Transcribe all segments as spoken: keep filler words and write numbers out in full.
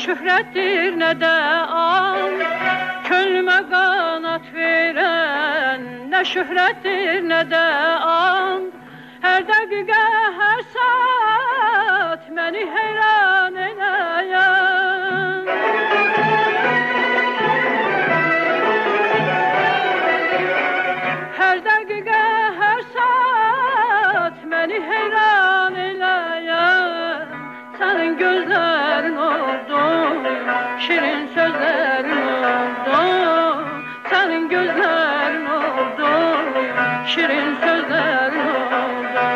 şöhrettir ne de an. Könlüme kanat veren ne şöhrettir ne de an. Her dakika her saat beni heyran eyleyen. Her dakika her saat beni heyran eyleyen. Senin gözlerin oldu, şirin sözlerin oldu. Senin gözlerin oldu, şirin sözlerin oldu.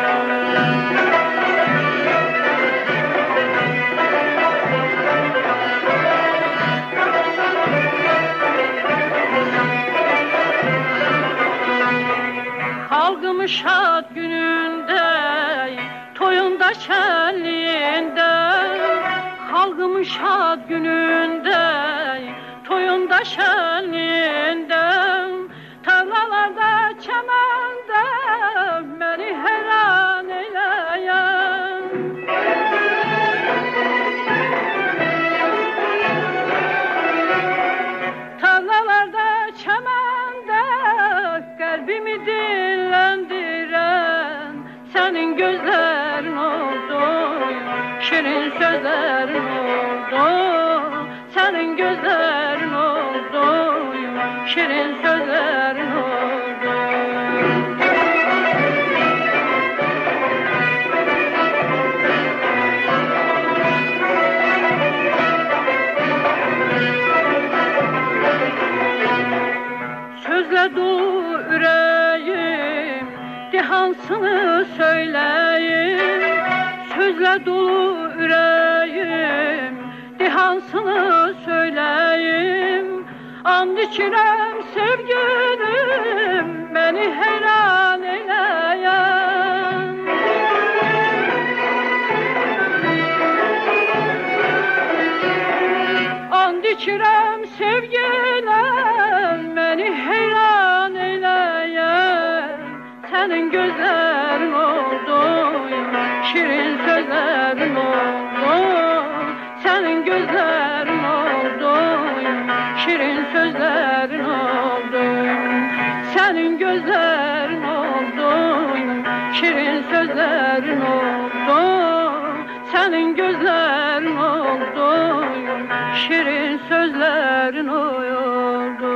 Halkımın şad gününde, toyunda şenliğinde. Halkımın şad gününde, toyunda şenliğinde. Tarlalarda, çemende beni heyran eyleyen. Tarlalarda, çemende kalbimi dinlendiren senin gözlerin oldu, şirin sözlerin oldu. Senin gözlerin oldu, şirin sözlerin oldu. Sözle dolu yüreğim, dehansını söyleyeyim. Sözle dolu yüreğim, dehansını söyleyeyim. And içirem sevgilim, beni heyran eyleyen. And içirem sevgilim, beni heyran eyleyen. Senin gözlerin oldu, şirin sözlerin oldu. Senin gözlerin oldu, şirin sözlerin oldu. Senin gözlerin oldu, şirin sözlerin oldu. Senin gözlerin oldu, şirin sözlerin oldu.